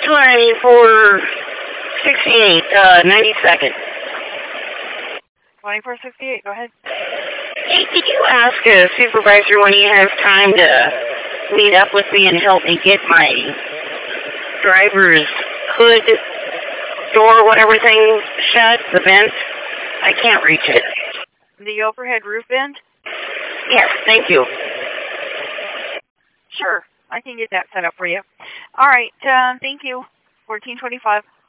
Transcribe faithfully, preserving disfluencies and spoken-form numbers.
twenty-four sixty-eight, uh, ninety-second. twenty-four sixty-eight, go ahead. Hey, could you ask a supervisor when he has time to meet up with me and help me get my driver's hood door, whatever thing, shut, the vent? I can't reach it. The overhead roof vent? Yes, thank you. Sure, I can get that set up for you. All right, um, thank you. fourteen twenty-five.